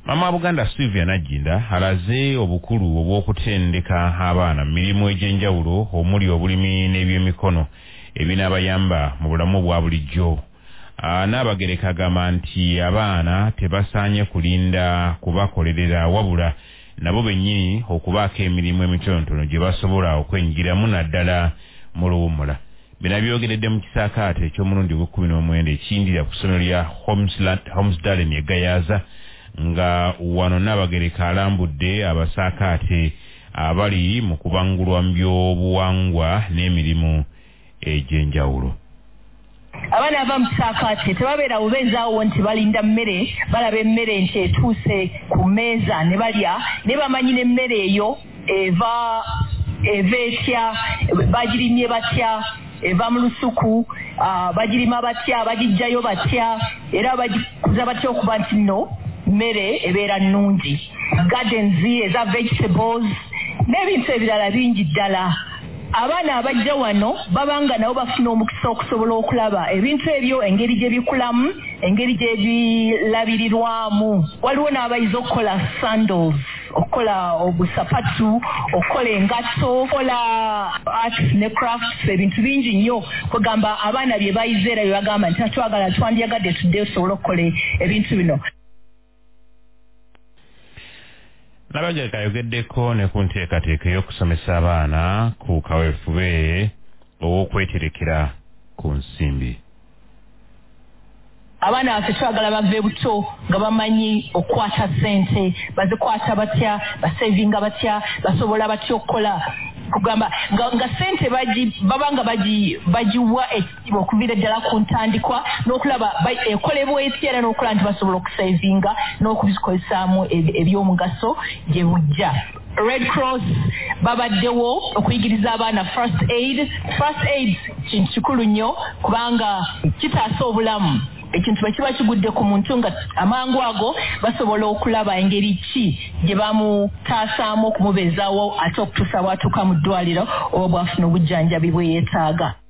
Mama Buganda Sylvia Najinda alaze obukulu obw'okutendeka abaana mirimu egy'enjawulo omuli obulimi n'ebyemikono ebinaabayamba mu bulamu bwa bulijjo. N'abagereka agamba nti abaana tebasaanye kulinda kubakolerera wabula nabo bennyini okubaako emirimu emitonotono gye basobola okwenjiramu naddala mu luwummula. Bino byogeredde mu kisaakaate eky'omulundi ogw'ekumi ekiyindira ku ssomero lya Homesdalen e Gayaza nga wano n'abagereka alambudde abasaakaate abali mu kubangulwa mu by'obuwangwa n'emirimu egy'enjawulo. Abaana aba mu kisaakaate tebabeera bubeezaawo nti balinda mmere balaba emmere nti etuuse ku mmeeza ne balya ne bamanyi n'emmere eyo eva etya bagirimye batya eva mu lusuku bagirima batya bagijjayo batya era bagikuza batya okuba nti nno mmere ebeera nnungi. Gardens eza vegetables n'ebintu ebirala bingi ddala. Abaana abajja wano babanga nabo bafuna omukisa okusobola okulaba ebintu ebyo engeri gye bikulamu engeri gye bilabirirwamu. Waliwo n'abayiza okukola sandals okukola obusapatu okukola engatto okukola arts ne crafts ebintu bingi nnyo kugamba abaana bye bayizeera bye bagamba nti twagala twandyagadde tudde tusobole okukola ebintu bino. Nabagereka ayogeddeko ne ku nteekateeka ey'okusomesa abaana ku kaweefube ow'okweterekera ku nsimbi. Abaana baffe twagala bave buto nga bamanyi okukwata ssente bazikwata batya basevinga batya basobola batya okukola kugamba nga ssente babanga bagiwa ekitiibwa okuviira ddala ku ntandikwa n'okulaba ekolebwa etya era n'okola nti basobola okusevinga n'okubikozesaamu eby'omugaso gye bujja. Red Cross babaddewo okuyigiriza abaana first aid kintu kikulu nnyo kubanga kitaasa obulamu. Ekintu bakiba kigudde ku muntu nga amangu ago basobola okulaba engeri ki gye bamutaasaamu okumubeezaawo ate okutuusa bw'atuuka mu ddwaliro oba bw'afuna obujjanjabi bwe yeetaaga.